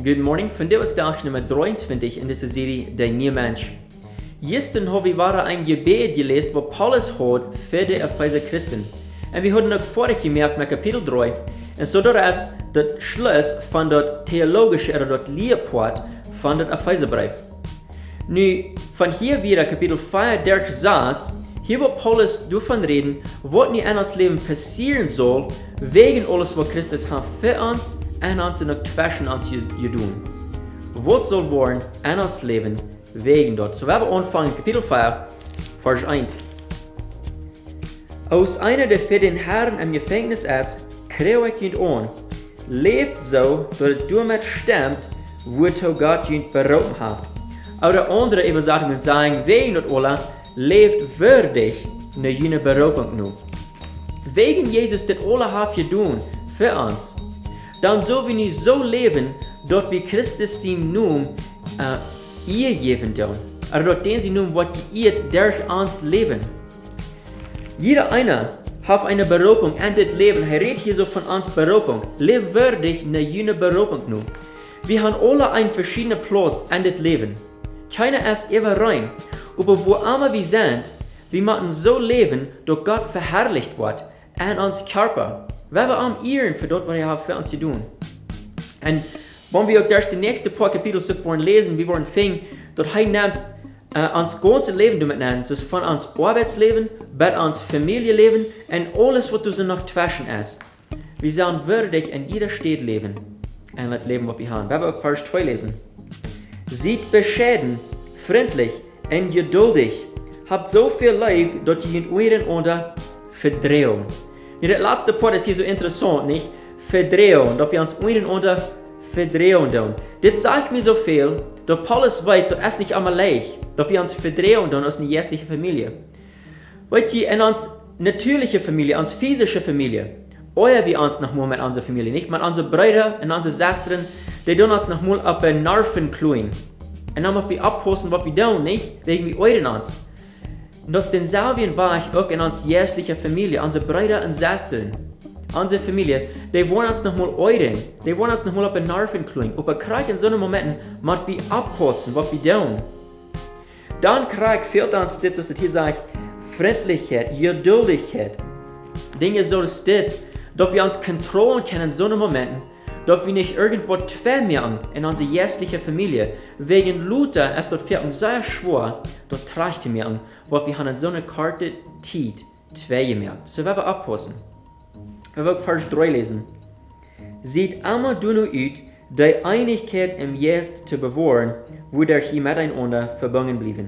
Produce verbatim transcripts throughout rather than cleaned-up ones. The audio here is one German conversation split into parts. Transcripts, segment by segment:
Guten Morgen, vandaag is dag nummer drieëntwintig in deze serie De Nieuwe Mensch. Gisteren hebben we waren een gebed gelezen wat Paulus had voor de Epheser Christen. En we hadden ook vorig gemerkt met kapitel drie. En zo dat is de Schluss van dat theologische oder dat Leerpoort van het Epheserbrief. Nu, van hier weer kapitel vierentdertig zes, hier wil Paulus daarvan reden wat nu in ons leven passieren zal, wegen alles wat Christus heeft voor ons en ons in ook tussen ons gedaan. Wat zal worden in ons leven wegen dat? So we hebben aanvangen kapitel vier, vers één. Als einer der für den Herrn im Gefängnis ist, kreeg ik junt aan. Leeft zo, dat het damit stemmt, wozu Gott junt berufen hat. Oder andere Übersetzungen sagen, wegen dat alle leeft würdig naar jene beroeping nu. Wegen Jesus dit alle heeft gedaan voor ons, dan zullen we nu zo leven dat we Christus zijn naam uh, eer geven doen. Oder dat den zijn naam wat geëerd durch ons leven. Jeder einer heeft eine beroeping in dit leven. Hij redt hier so von ons beroeping. Leef würdig naar jene beroeping nu. Wir haben alle einen verschiedenen Platz in dit leven. Keiner ist ever rein. Aber wo immer wir sind, wir müssen so leben, dass Gott verherrlicht wird in uns Körper. Wir haben ehren für das, was er für uns zu tun. Und wenn wir auch durch die nächsten paar Kapitel wollen lesen, wir wollen finden, dass er nimmt uh, uns ganze Leben damit nennen, so von uns Arbeitsleben, bis uns Familienleben und alles, was uns noch zwischen ist. Wir sollen würdig in jeder Stadt leben, in das Leben, was wir haben. Wir werden auch Vers zwei lesen. Seid bescheiden, freundlich und geduldig. Habt so viel Leib, dass ihr in euren unter verdrehen. Der letzte Part ist hier so interessant, nicht? Verdrehen, dass wir uns euren unter verdrehen tun. Das sagt mir so viel, dass Paulus weiß, das ist nicht einmal leicht, dass wir uns verdrehen tun aus einer jährlichen Familie. Weißt ihr, in uns natürliche Familie, uns physische Familie, euer wir uns nochmal mit unserer Familie, nicht? Mit unseren Brüdern und unseren Schwestern, die tun uns nochmal auf den Nerven kluien. Und dann müssen wir abpassen, was wir tun, nicht? Wegen wir euren uns. Und das den selben Weg auch in uns jährliche Familie, unsere Brüder und Schwestern, unsere Familie, die wollen uns nochmal euren, die wollen uns nochmal auf den Nerven kluien. Aber gerade in so einem Momenten müssen wir abpassen, was wir tun. Dann kriegt fehlt uns das, was hier sagt, Freundlichkeit, Geduldigkeit. Dinge so steht, dass wir uns kontrollieren können in so einem Momenten, dass wir nicht irgendwo zwei merken in unserer jährlichen Familie. Wegen Luther ist das für uns sehr schwer, dort trachte merken, weil wir haben in so einer Karte Zeit zwei gemerkt. So werden wir abpassen. Wir werden Vers drei lesen. Seht immer du nur ut, die Einigkeit im Geist zu bewahren, wo der hier miteinander verbunden blieben.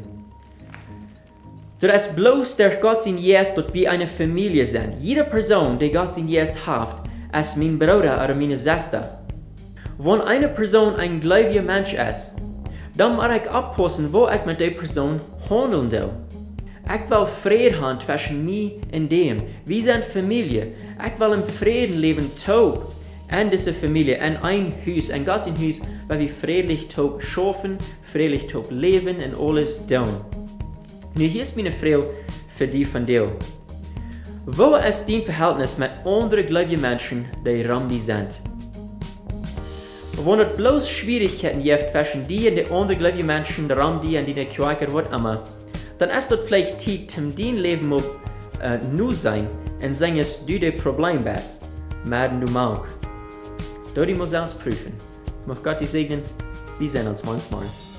Das ist bloß durch Gott sein Geist, dass wir eine Familie sind. Jede Person, die Gott sein Geist hat, ist mein Bruder oder meine Schwester. Wenn eine Person ein gläubiger Mensch ist, dann muss ich aufpassen, wo ich mit der Person handeln will. Ich will Frieden haben zwischen mir und dem. Wir sind Familie. Ich will im Frieden leben, taub in dieser Familie, in ein Haus, in Gottes Haus, weil wir friedlich taub schaffen, friedlich taub leben und alles tun. Nu, hier ist meine Frage für die von dir. Wo ist dein Verhältnis mit anderen gläubigen Menschen, die rum die sind? Wenn es bloß Schwierigkeiten gibt zwischen dir und den anderen gläubigen Menschen, die rum die und die Kirche, was immer, dann ist das vielleicht Zeit, um dein Leben mal äh, nu sein und sagen, dass du das Problem bist, mehr du magst. Du musst selbst prüfen. Möchte Gott dich segnen. Wir sehen uns manchmal.